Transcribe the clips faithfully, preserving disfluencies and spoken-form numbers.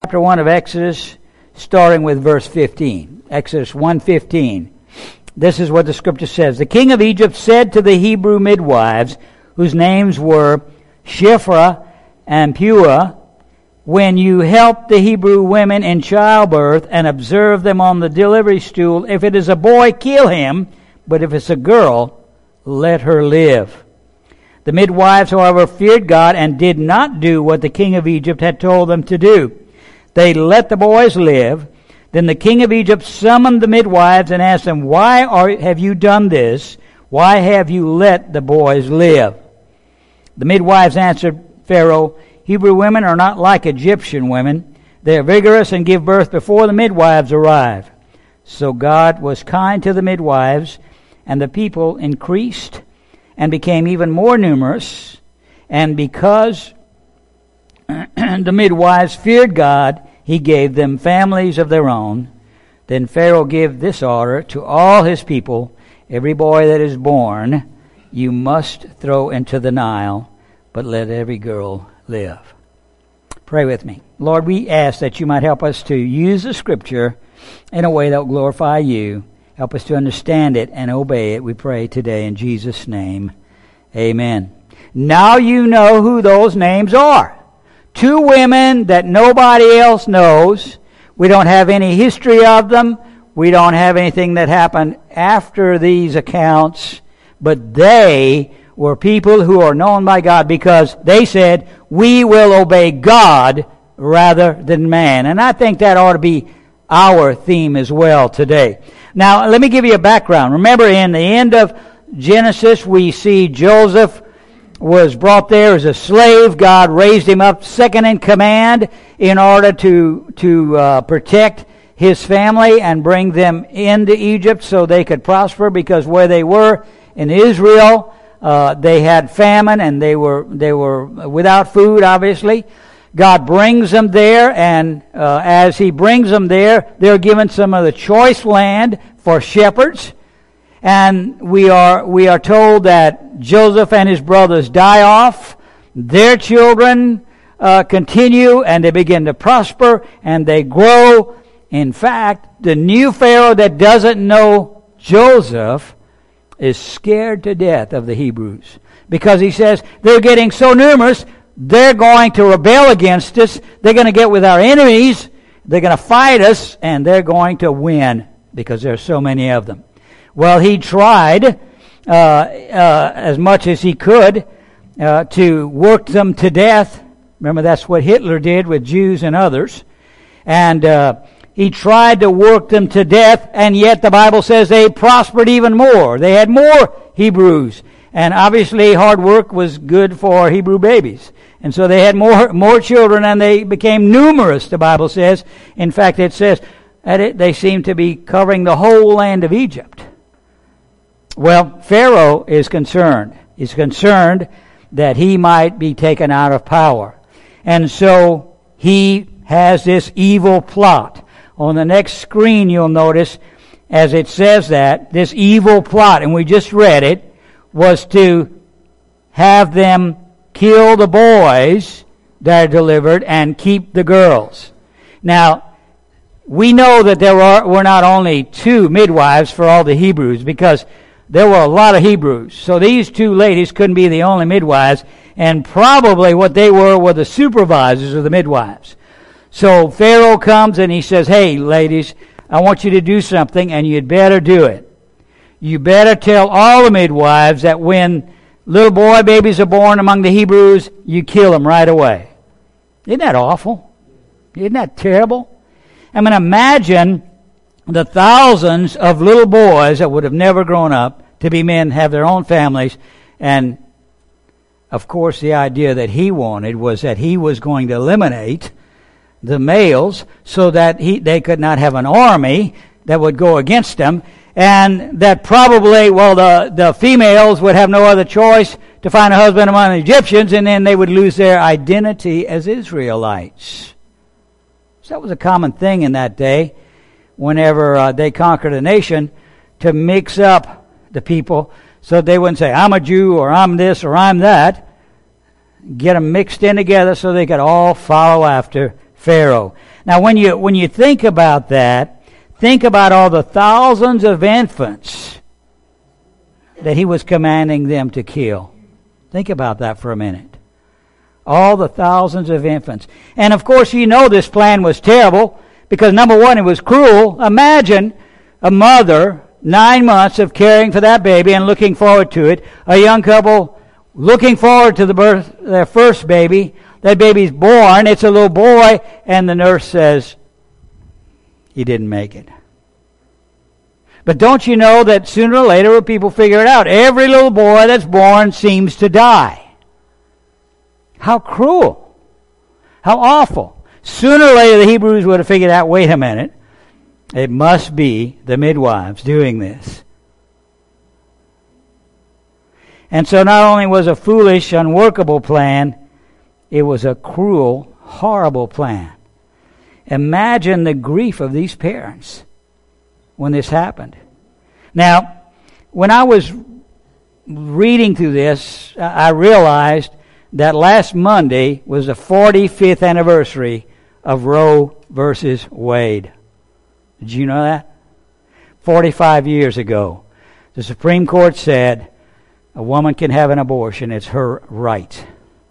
chapter one of Exodus, starting with verse fifteen. Exodus one fifteen. This is what the scripture says. The king of Egypt said to the Hebrew midwives, whose names were Shiphrah and Puah, when you help the Hebrew women in childbirth and observe them on the delivery stool, if it is a boy, kill him, but if it's a girl, let her live. The midwives, however, feared God and did not do what the king of Egypt had told them to do. They let the boys live. Then the king of Egypt summoned the midwives and asked them, Why are, have you done this? Why have you let the boys live? The midwives answered Pharaoh, Hebrew women are not like Egyptian women. They are vigorous and give birth before the midwives arrive. So God was kind to the midwives, and the people increased and became even more numerous. And because the midwives feared God, he gave them families of their own. Then Pharaoh gave this order to all his people, every boy that is born you must throw into the Nile, but let every girl live. Pray with me. Lord, we ask that you might help us to use the scripture in a way that will glorify you. Help us to understand it and obey it, we pray today in Jesus' name. Amen. Now you know who those names are. Two women that nobody else knows. We don't have any history of them. We don't have anything that happened after these accounts. But they were people who are known by God because they said, we will obey God rather than man. And I think that ought to be our theme as well today. Now, let me give you a background. Remember, in the end of Genesis, we see Joseph was brought there as a slave. God raised him up second in command in order to, to uh, protect his family and bring them into Egypt so they could prosper, because where they were in Israel, uh, they had famine and they were, they were without food, obviously. God brings them there, and uh, as he brings them there, they're given some of the choice land for shepherds. And we are we are told that Joseph and his brothers die off. Their children uh, continue, and they begin to prosper, and they grow. In fact, the new Pharaoh that doesn't know Joseph is scared to death of the Hebrews, because he says, they're getting so numerous, they're going to rebel against us. They're going to get with our enemies. They're going to fight us, and they're going to win because there's so many of them. Well, he tried uh, uh, as much as he could uh, to work them to death. Remember, that's what Hitler did with Jews and others. And uh, he tried to work them to death, and yet the Bible says they prospered even more. They had more Hebrews. And obviously hard work was good for Hebrew babies. And so they had more more children, and they became numerous, the Bible says. In fact, it says that it, they seemed to be covering the whole land of Egypt. Well, Pharaoh is concerned. He's concerned that he might be taken out of power. And so he has this evil plot. On the next screen, you'll notice, as it says that, this evil plot, and we just read it, was to have them kill the boys that are delivered and keep the girls. Now, we know that there were, were not only two midwives for all the Hebrews, because there were a lot of Hebrews. So these two ladies couldn't be the only midwives, and probably what they were were the supervisors of the midwives. So Pharaoh comes and he says, hey, ladies, I want you to do something, and you'd better do it. You better tell all the midwives that when little boy babies are born among the Hebrews, you kill them right away. Isn't that awful? Isn't that terrible? I mean, imagine the thousands of little boys that would have never grown up to be men, have their own families, and of course the idea that he wanted was that he was going to eliminate the males so that he, they could not have an army that would go against them, and that probably, well, the, the females would have no other choice to find a husband among the Egyptians, and then they would lose their identity as Israelites. So that was a common thing in that day, whenever uh, they conquered a nation, to mix up the people so they wouldn't say, I'm a Jew, or I'm this, or I'm that. Get them mixed in together so they could all follow after Pharaoh. Now, when you when you think about that, think about all the thousands of infants that he was commanding them to kill. Think about that for a minute. All the thousands of infants. And of course, you know this plan was terrible because, number one, it was cruel. Imagine a mother, nine months of caring for that baby and looking forward to it. A young couple looking forward to the birth of their first baby. That baby's born. It's a little boy. And the nurse says, he didn't make it. But don't you know that sooner or later people figure it out? Every little boy that's born seems to die. How cruel. How awful. Sooner or later the Hebrews would have figured out, wait a minute, it must be the midwives doing this. And so not only was it a foolish, unworkable plan, it was a cruel, horrible plan. Imagine the grief of these parents when this happened. Now, when I was reading through this, I realized that last Monday was the forty-fifth anniversary of Roe versus Wade. Did you know that? forty-five years ago, the Supreme Court said a woman can have an abortion. It's her right.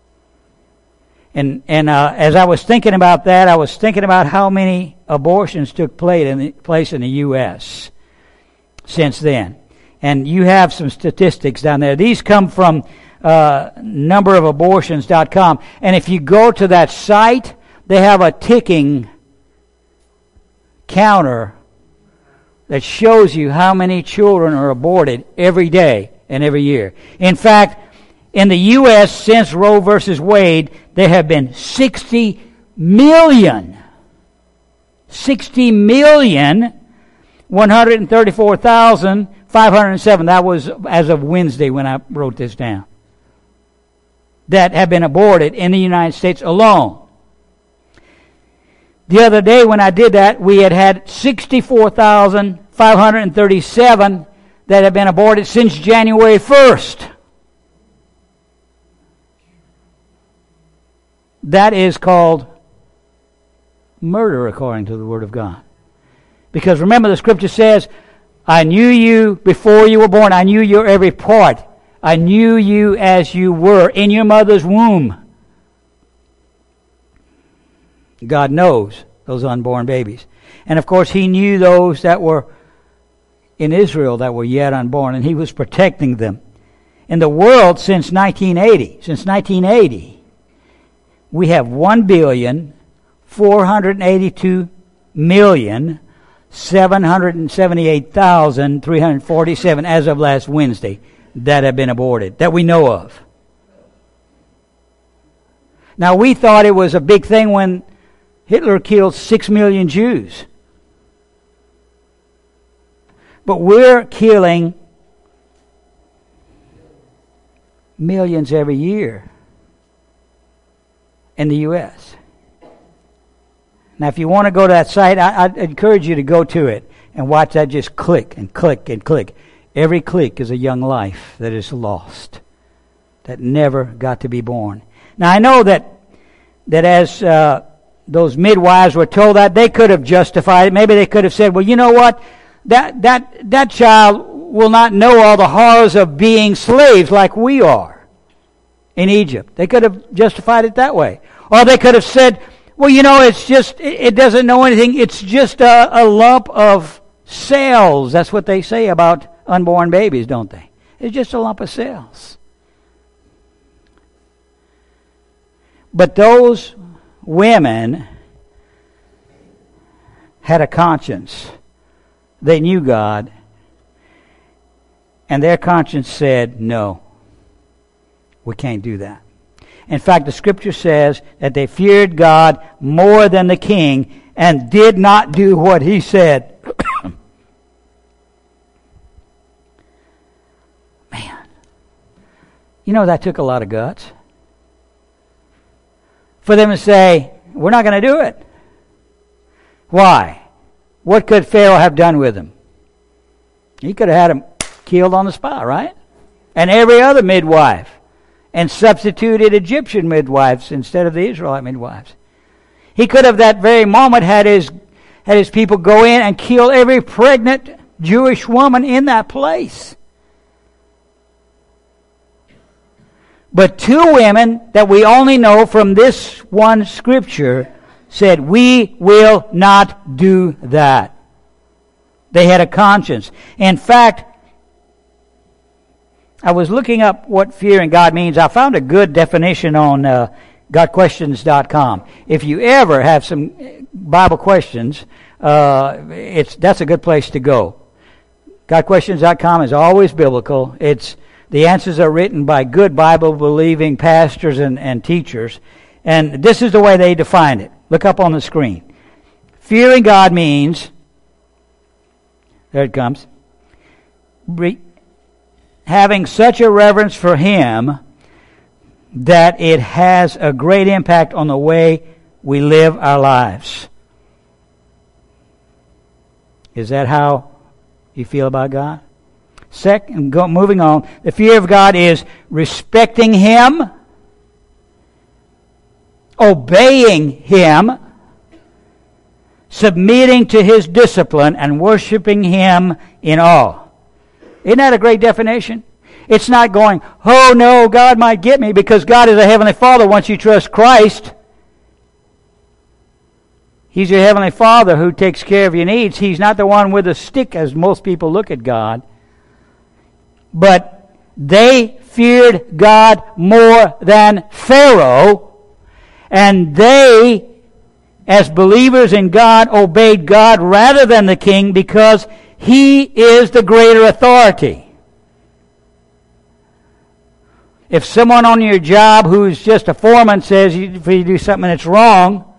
And and uh, as I was thinking about that, I was thinking about how many abortions took place in the, place in the U S since then. And you have some statistics down there. These come from uh, number of abortions dot com. And if you go to that site, they have a ticking counter that shows you how many children are aborted every day and every year. In fact, in the U S since Roe versus Wade, there have been sixty million, sixty million, one hundred thirty-four thousand, five hundred seven. That was as of Wednesday when I wrote this down. That have been aborted in the United States alone. The other day when I did that, we had had sixty-four thousand, five hundred thirty-seven that have been aborted since January first. That is called murder according to the Word of God. Because remember the Scripture says, I knew you before you were born. I knew your every part. I knew you as you were in your mother's womb. God knows those unborn babies. And of course He knew those that were in Israel that were yet unborn, and He was protecting them. In the world since nineteen eighty, since nineteen eighty, we have one billion, four hundred eighty-two million, seven hundred seventy-eight thousand, three hundred forty-seven as of last Wednesday that have been aborted, that we know of. Now, we thought it was a big thing when Hitler killed six million Jews. But we're killing millions every year in the U S Now, if you want to go to that site, I, I'd encourage you to go to it and watch that just click and click and click. Every click is a young life that is lost, that never got to be born. Now, I know that that as uh, those midwives were told that, they could have justified it. Maybe they could have said, well, you know what? That that that child will not know all the horrors of being slaves like we are in Egypt. They could have justified it that way. Or they could have said, well, you know, it's just, it doesn't know anything. It's just a, a lump of cells. That's what they say about unborn babies, don't they? It's just a lump of cells. But those women had a conscience. They knew God. And their conscience said, no, we can't do that. In fact, the Scripture says that they feared God more than the king and did not do what he said. Man, you know that took a lot of guts. For them to say, we're not going to do it. Why? What could Pharaoh have done with him? He could have had him killed on the spot, right? And every other midwife. And substituted Egyptian midwives instead of the Israelite midwives. He could have that very moment had his, had his people go in and kill every pregnant Jewish woman in that place. But two women that we only know from this one scripture said, we will not do that. They had a conscience. In fact, I was looking up what fearing God means. I found a good definition on uh, got questions dot com. If you ever have some Bible questions, uh, it's that's a good place to go. got questions dot com is always biblical. It's the answers are written by good Bible-believing pastors and, and teachers. And this is the way they define it. Look up on the screen. Fearing God means, there it comes, re- having such a reverence for Him that it has a great impact on the way we live our lives. Is that how you feel about God? Second, go, moving on, the fear of God is respecting Him, obeying Him, submitting to His discipline, and worshiping Him in awe. Isn't that a great definition? It's not going, oh no, God might get me, because God is a Heavenly Father once you trust Christ. He's your Heavenly Father who takes care of your needs. He's not the one with a stick as most people look at God. But they feared God more than Pharaoh, and they, as believers in God, obeyed God rather than the king because He is the greater authority. If someone on your job who's just a foreman says if you do something that's wrong,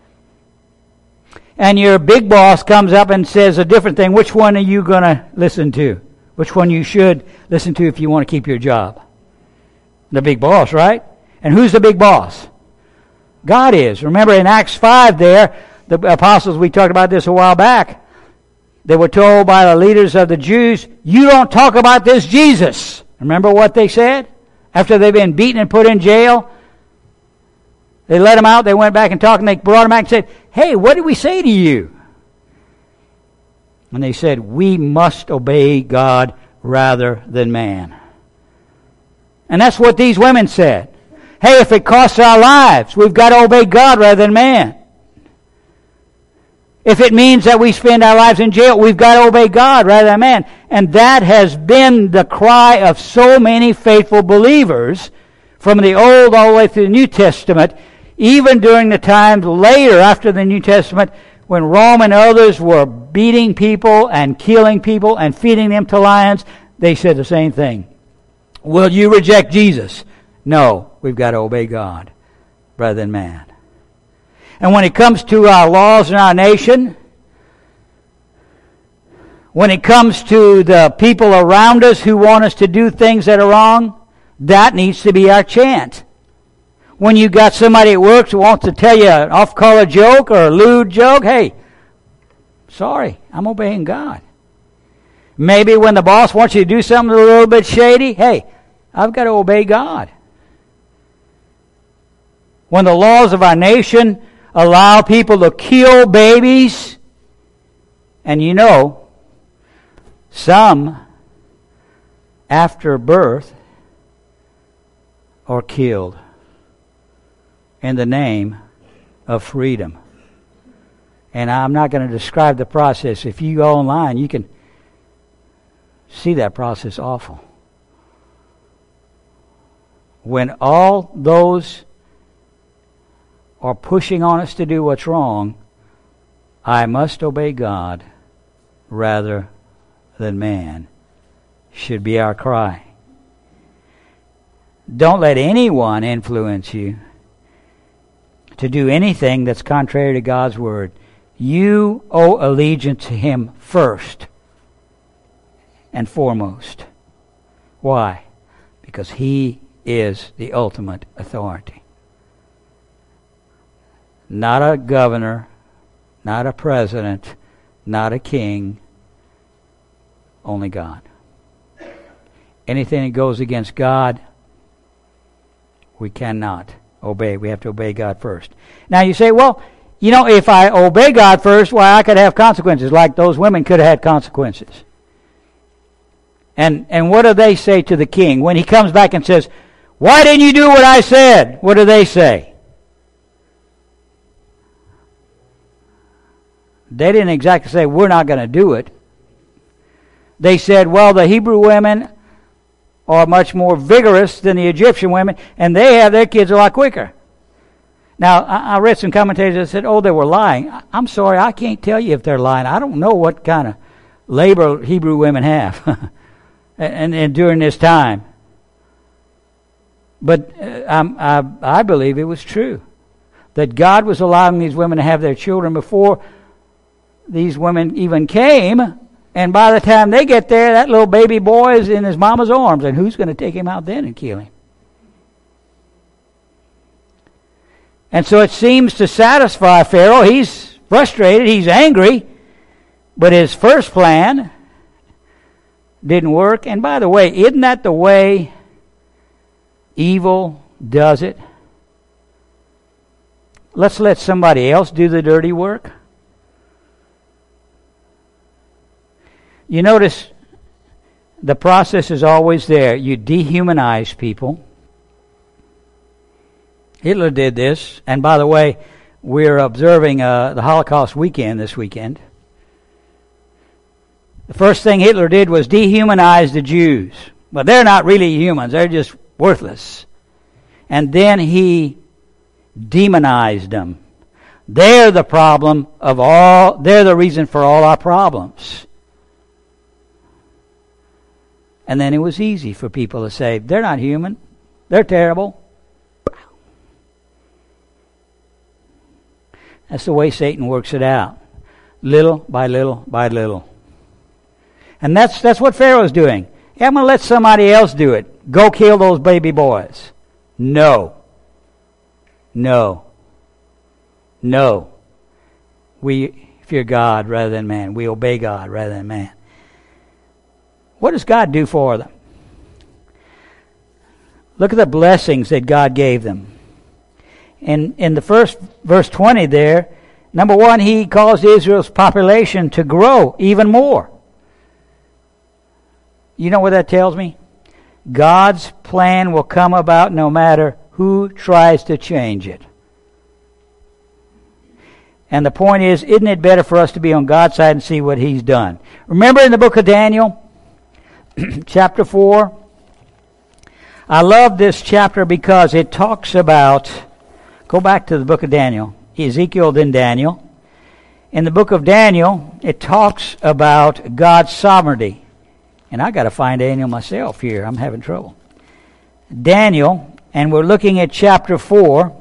and your big boss comes up and says a different thing, which one are you going to listen to? Which one you should listen to if you want to keep your job? The big boss, right? And who's the big boss? God is. Remember in Acts five there, the apostles, we talked about this a while back, they were told by the leaders of the Jews, you don't talk about this Jesus. Remember what they said? After they've been beaten and put in jail, they let them out, they went back and talked, and they brought them back and said, hey, what did we say to you? And they said, we must obey God rather than man. And that's what these women said. Hey, if it costs our lives, we've got to obey God rather than man. If it means that we spend our lives in jail, we've got to obey God rather than man. And that has been the cry of so many faithful believers from the Old all the way through the New Testament, even during the times later after the New Testament when Rome and others were beating people and killing people and feeding them to lions. They said the same thing. Will you reject Jesus? No, we've got to obey God rather than man. And when it comes to our laws in our nation, when it comes to the people around us who want us to do things that are wrong, that needs to be our chant. When you got somebody at work who wants to tell you an off-color joke or a lewd joke, hey, sorry, I'm obeying God. Maybe when the boss wants you to do something a little bit shady, hey, I've got to obey God. When the laws of our nation allow people to kill babies, and you know, some after birth are killed in the name of freedom. And I'm not going to describe the process. If you go online, you can see that process awful. When all those are pushing on us to do what's wrong, I must obey God rather than man, should be our cry. Don't let anyone influence you to do anything that's contrary to God's word. You owe allegiance to Him first and foremost. Why? Because He is the ultimate authority. Not a governor, not a president, not a king, only God. Anything that goes against God, we cannot obey. We have to obey God first. Now you say, well, you know, if I obey God first, why, I could have consequences, like those women could have had consequences. And and what do they say to the king when he comes back and says, why didn't you do what I said? What do they say? They didn't exactly say, we're not going to do it. They said, well, the Hebrew women are much more vigorous than the Egyptian women, and they have their kids a lot quicker. Now, I, I read some commentators that said, oh, they were lying. I'm sorry, I can't tell you if they're lying. I don't know what kind of labor Hebrew women have and, and during this time. But uh, I, I believe it was true, that God was allowing these women to have their children before these women even came, and by the time they get there, that little baby boy is in his mama's arms, and who's going to take him out then and kill him? And so it seems to satisfy Pharaoh. He's frustrated, he's angry, but his first plan didn't work. And by the way, isn't that the way evil does it? Let's let somebody else do the dirty work. You notice the process is always there. You dehumanize people. Hitler did this. And by the way, we're observing uh, the Holocaust weekend this weekend. The first thing Hitler did was dehumanize the Jews. But they're not really humans. They're just worthless. And then he demonized them. They're the problem of all, they're the reason for all our problems. And then it was easy for people to say, they're not human. They're terrible. That's the way Satan works it out. Little by little by little. And that's that's what Pharaoh's doing. Yeah, I'm going to let somebody else do it. Go kill those baby boys. No. No. No. We fear God rather than man. We obey God rather than man. What does God do for them? Look at the blessings that God gave them. In in the first verse twenty there, number one, he caused Israel's population to grow even more. You know what that tells me? God's plan will come about no matter who tries to change it. And the point is, isn't it better for us to be on God's side and see what He's done? Remember in the book of Daniel, chapter four? I love this chapter because it talks about, go back to the book of Daniel, Ezekiel then Daniel. In the book of Daniel, it talks about God's sovereignty. And I got to find Daniel myself here. I'm having trouble. Daniel, and we're looking at chapter four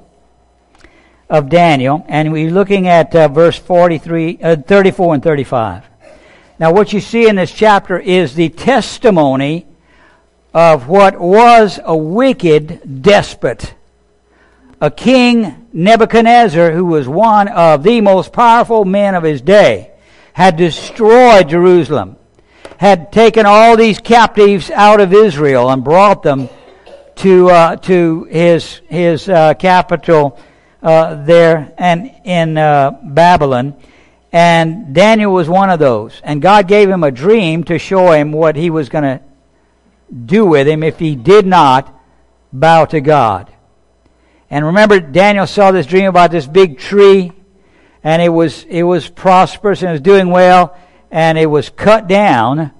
of Daniel, and we're looking at uh, verse forty-three, uh, thirty-four and thirty-five. Now what you see in this chapter is the testimony of what was a wicked despot, a king Nebuchadnezzar, who was one of the most powerful men of his day, had destroyed Jerusalem, had taken all these captives out of Israel and brought them to uh, to his his uh, capital uh, there and in uh, Babylon. And Daniel was one of those. And God gave him a dream to show him what he was going to do with him if he did not bow to God. And remember, Daniel saw this dream about this big tree, and it was it was prosperous and it was doing well, and it was cut down,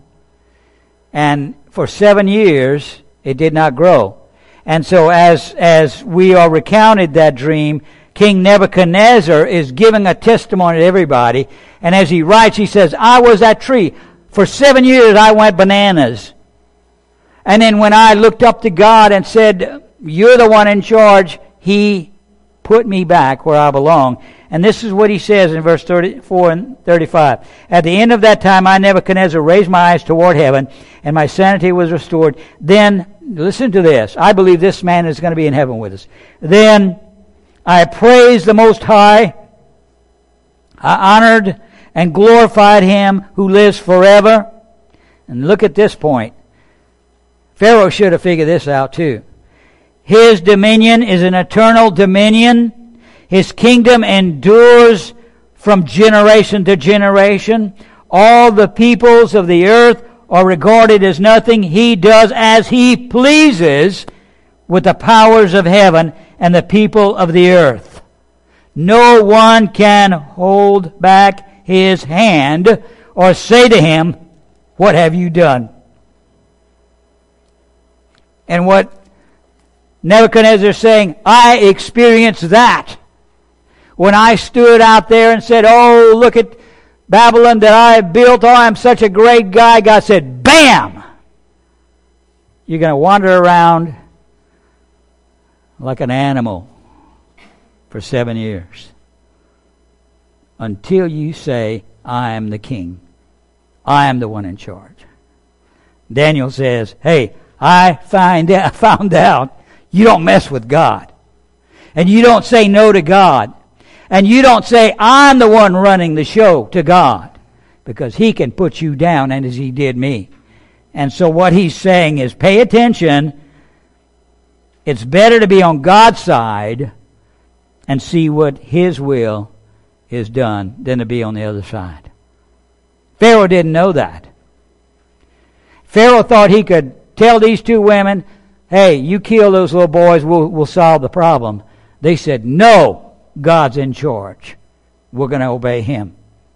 and for seven years it did not grow. And so as as we are recounted that dream, King Nebuchadnezzar is giving a testimony to everybody, and as he writes, he says, I was that tree. For seven years I went bananas. And then when I looked up to God and said, you're the one in charge, He put me back where I belong. And this is what he says in verse thirty-four and thirty-five. At the end of that time, I, Nebuchadnezzar, raised my eyes toward heaven, and my sanity was restored. Then, listen to this. I believe this man is going to be in heaven with us. Then I praised the Most High. I honored and glorified Him who lives forever. And look at this point. Pharaoh should have figured this out too. His dominion is an eternal dominion. His kingdom endures from generation to generation. All the peoples of the earth are regarded as nothing. He does as He pleases with the powers of heaven and the people of the earth. No one can hold back His hand or say to Him, "What have you done?" And what Nebuchadnezzar is saying, I experienced that. When I stood out there and said, "Oh, look at Babylon that I have built. Oh, I'm such a great guy." God said, "Bam! You're going to wander around like an animal for seven years until you say, I am the king. I am the one in charge." Daniel says, hey, I find out, found out you don't mess with God. And you don't say no to God. And you don't say, I'm the one running the show to God. Because He can put you down, and as He did me. And so what he's saying is, pay attention. It's better to be on God's side and see what His will is done than to be on the other side. Pharaoh didn't know that. Pharaoh thought he could tell these two women, hey, you kill those little boys, we'll, we'll solve the problem. They said, no. God's in charge. We're going to obey Him.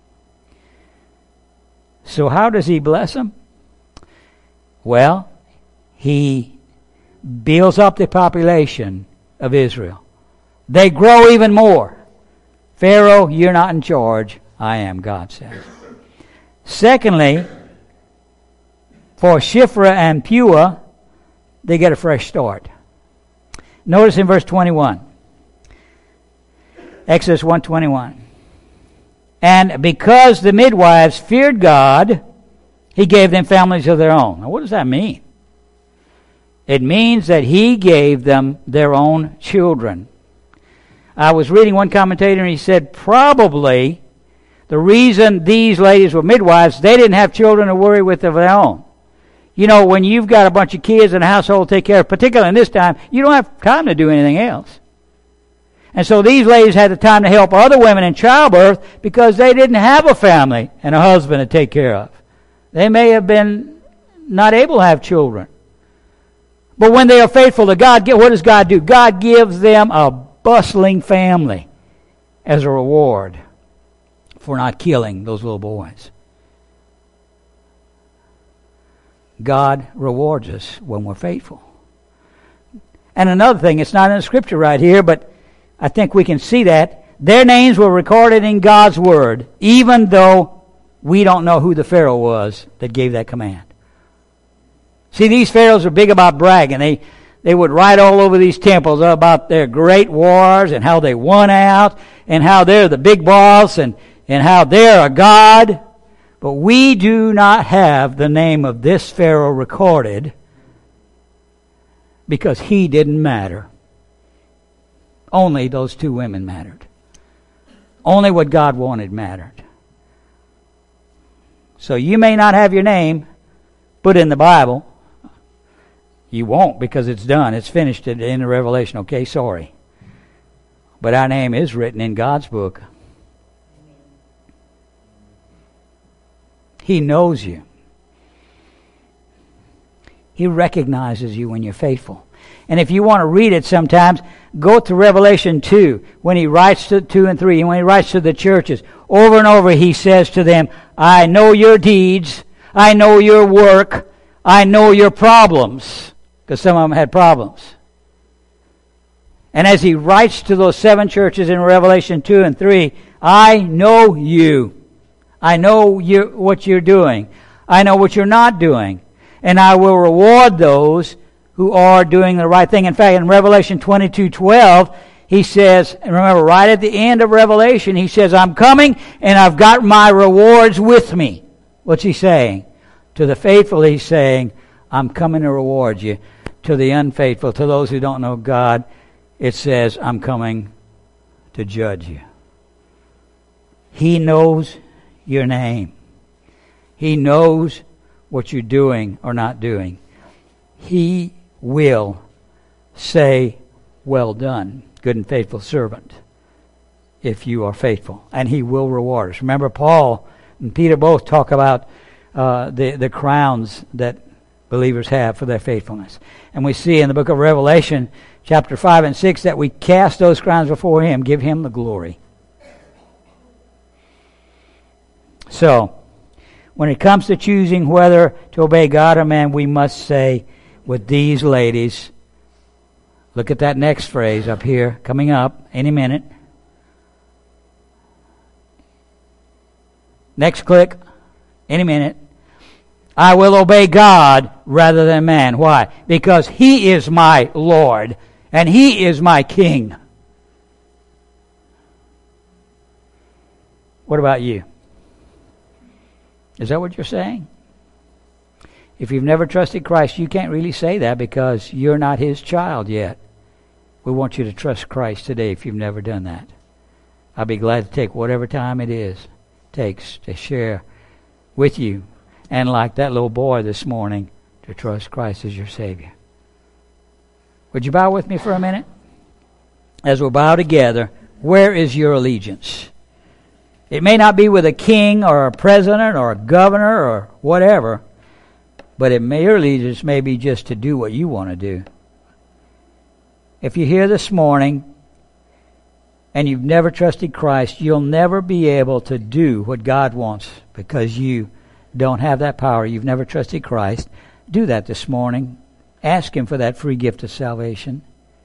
So how does He bless them? Well, He builds up the population of Israel. They grow even more. Pharaoh, you're not in charge. I am, God says. Secondly, for Shiphrah and Puah, they get a fresh start. Notice in verse twenty-one. Exodus one twenty-one. And because the midwives feared God, He gave them families of their own. Now, what does that mean? It means that He gave them their own children. I was reading one commentator, and he said probably the reason these ladies were midwives, they didn't have children to worry with of their own. You know, when you've got a bunch of kids in a household to take care of, particularly in this time, you don't have time to do anything else. And so these ladies had the time to help other women in childbirth because they didn't have a family and a husband to take care of. They may have been not able to have children. But when they are faithful to God, what does God do? God gives them a bustling family as a reward for not killing those little boys. God rewards us when we're faithful. And another thing, it's not in the scripture right here, but I think we can see that. Their names were recorded in God's Word, even though we don't know who the Pharaoh was that gave that command. See, these pharaohs are big about bragging. They they would write all over these temples about their great wars and how they won out and how they're the big boss and, and how they're a god. But we do not have the name of this Pharaoh recorded because he didn't matter. Only those two women mattered. Only what God wanted mattered. So you may not have your name put in the Bible. You won't because it's done. It's finished in the Revelation. Okay, sorry. But our name is written in God's book. He knows you. He recognizes you when you're faithful. And if you want to read it sometimes, go to Revelation two, when he writes to two and three, and when he writes to the churches. Over and over he says to them, I know your deeds, I know your work, I know your problems. Because some of them had problems. And as he writes to those seven churches in Revelation two and three, I know you. I know you, what you're doing. I know what you're not doing. And I will reward those who are doing the right thing. In fact, in Revelation twenty-two twelve, he says, and remember, right at the end of Revelation, he says, I'm coming and I've got my rewards with me. What's he saying? To the faithful, he's saying, I'm coming to reward you. To the unfaithful, to those who don't know God, it says, I'm coming to judge you. He knows your name. He knows what you're doing or not doing. He will say, well done, good and faithful servant. if you are faithful, and He will reward us. Remember, Paul and Peter both talk about uh, the, the crowns that believers have for their faithfulness. And we see in the book of Revelation, chapter five and six, that we cast those crowns before Him, give Him the glory. So, when it comes to choosing whether to obey God or man, we must say with these ladies, look at that next phrase up here, coming up any minute. Next click, any minute. I will obey God rather than man. Why? Because He is my Lord and He is my King. What about you? Is that what you're saying? If you've never trusted Christ, you can't really say that because you're not His child yet. We want you to trust Christ today if you've never done that. I'll be glad to take whatever time it is takes to share with you, and like that little boy this morning, to trust Christ as your Savior. Would you bow with me for a minute? As we bow together, where is your allegiance? It may not be with a king or a president or a governor or whatever, but it may, your allegiance may be just to do what you want to do. If you're here this morning and you've never trusted Christ, you'll never be able to do what God wants because you don't have that power. You've never trusted Christ. Do that this morning. Ask Him for that free gift of salvation.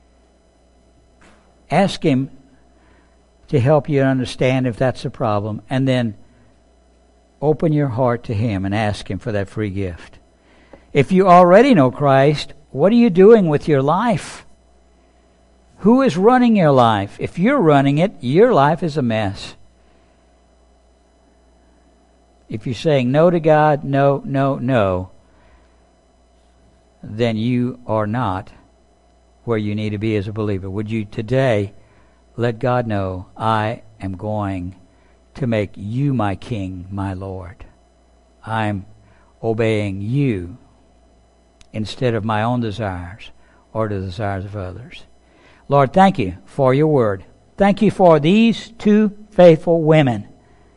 Ask Him to help you understand if that's a problem, and then open your heart to Him and ask Him for that free gift. If you already know Christ, what are you doing with your life? Who is running your life? If you're running it, your life is a mess. If you're saying no to God, no, no, no, then you are not where you need to be as a believer. Would you today let God know, I am going to make you my King, my Lord. I'm obeying you instead of my own desires or the desires of others. Lord, thank you for your word. Thank you for these two faithful women.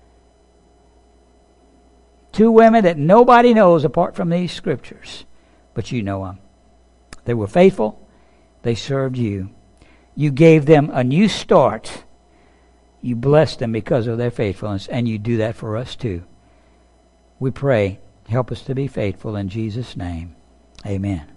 Two women that nobody knows apart from these scriptures, but you know them. They were faithful. They served you. You gave them a new start. You blessed them because of their faithfulness, and you do that for us too. We pray, help us to be faithful in Jesus' name. Amen.